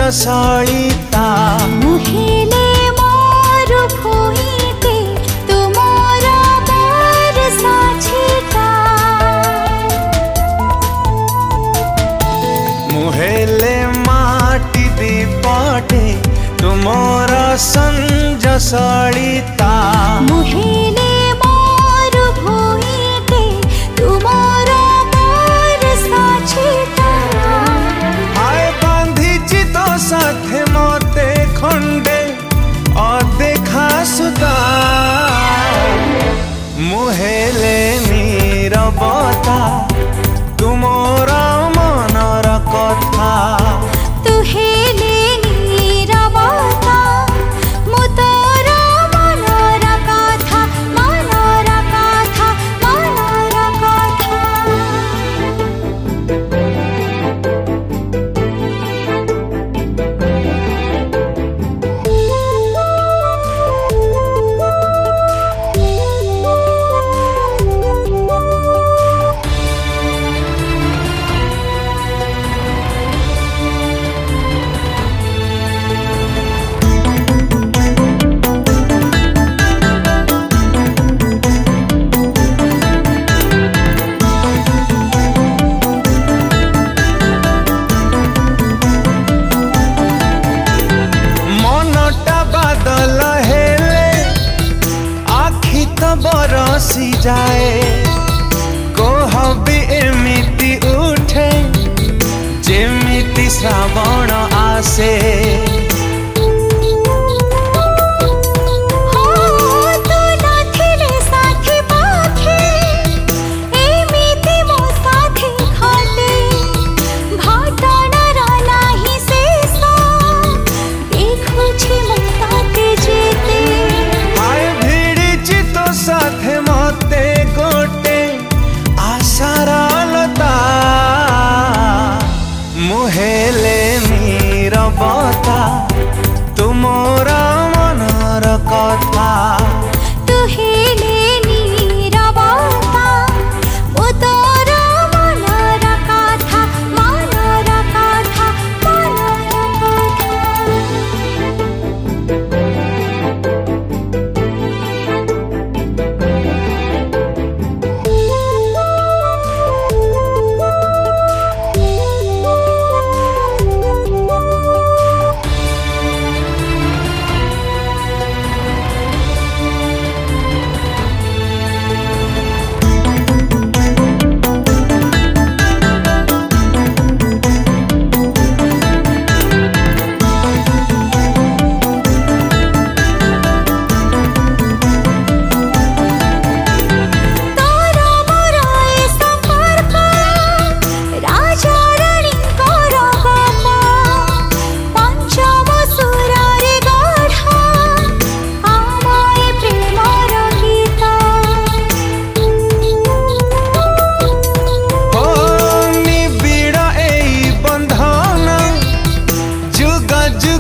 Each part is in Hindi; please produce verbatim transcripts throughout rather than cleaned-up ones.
सलिता मुहिले मोर भुइँते तुमर बरसा छिटा मुहेले माटी दीपटे तुमर संज सलिता मुहिले मोर भुइँते तुमर बरसा छिटा आए बांधी तो साथे मते खंडे अदेखा सुता मुहेले नीरवता तुमर मनर कथा तुहेले नीरवता मु तोर मनर कथा मनर कथा मनर कथा बरसी जाए कोहबी एमिति उठे जेमिति श्रावण आसे साथे मते गोटे आशारलता मुहेले नीरवता तुमर मनर कथा तुहेले नीरवता मु तोर मनर कथा मनर कथा मनर कथा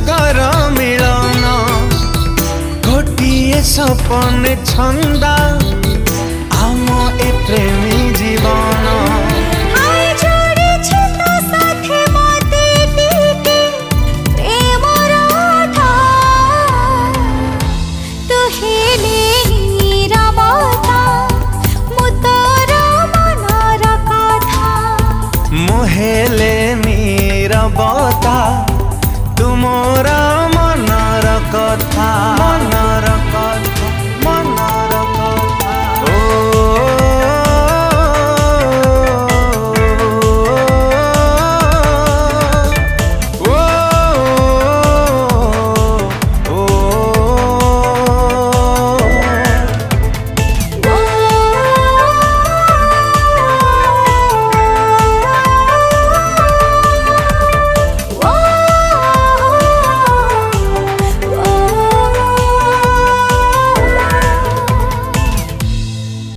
सपन छंदा